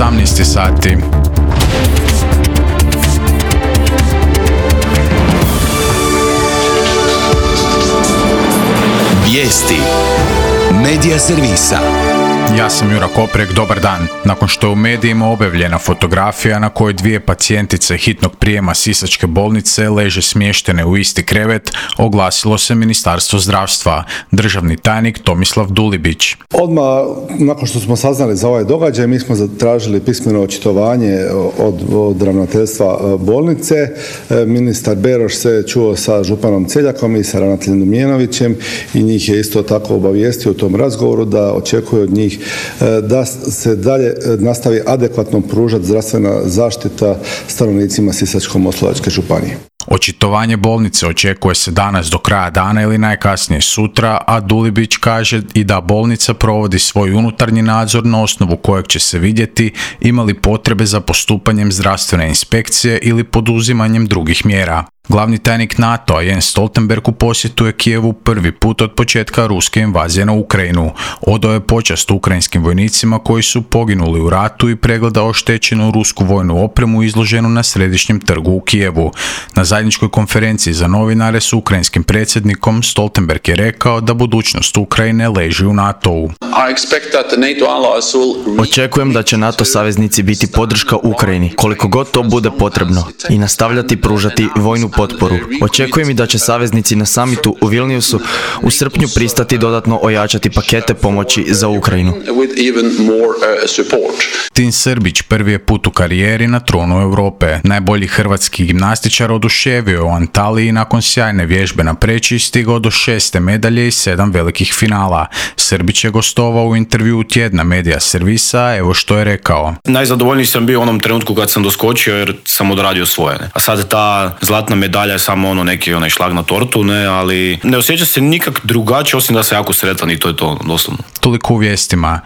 18 sati. Vijesti Medija servisa. Ja sam Jura Koprek, dobar dan. Nakon što je u medijima objavljena fotografija na kojoj dvije pacijentice hitnog prijema Sisačke bolnice leže smještene u isti krevet, oglasilo se Ministarstvo zdravstva. Državni tajnik Tomislav Dulibić. Odmah nakon što smo saznali za ovaj događaj, mi smo zatražili pismeno očitovanje od ravnateljstva bolnice. Ministar Beroš se čuo sa županom Celjakom i sa ravnateljem Dumjenovićem i njih je isto tako obavijestio u tom razgovoru da očekuje od njih da se dalje nastavi adekvatno pružati zdravstvena zaštita stanovnicima Sisačko-moslavačke županije. Očitovanje bolnice očekuje se danas do kraja dana ili najkasnije sutra, a Dulibić kaže i da bolnica provodi svoj unutarnji nadzor na osnovu kojeg će se vidjeti ima li potrebe za postupanjem zdravstvene inspekcije ili poduzimanjem drugih mjera. Glavni tajnik NATO-a Jens Stoltenberg u posjetu je Kijevu prvi put od početka ruske invazije na Ukrajinu. Odao je počast ukrajinskim vojnicima koji su poginuli u ratu i pregledao oštećenu rusku vojnu opremu izloženu na središnjem trgu u Kijevu. Na zajedničkoj konferenciji za novinare s ukrajinskim predsjednikom Stoltenberg je rekao da budućnost Ukrajine leži u NATO-u. Očekujem da će NATO saveznici biti podrška Ukrajini, koliko god to bude potrebno, i nastavljati pružati vojnu potporu. Očekujem i da će saveznici na samitu u Vilniusu u srpnju pristati dodatno ojačati pakete pomoći za Ukrajinu. Tin Srbić prvi je put u karijeri na tronu Europe. Najbolji hrvatski gimnastičar oduševio je u Antaliji nakon sjajne vježbe na preći i stigao do 6. medalje i 7 velikih finala. Srbić je gostovao u intervjuu tjedna Medija servisa, evo što je rekao. Najzadovoljniji sam bio u onom trenutku kad sam doskočio jer sam odradio svoje. A sad ta zlatna medalja je samo neki šlag na tortu, ali ne osjeća se nikak drugačije osim da sam jako sretan i to je to, doslovno. Toliko u vijestima.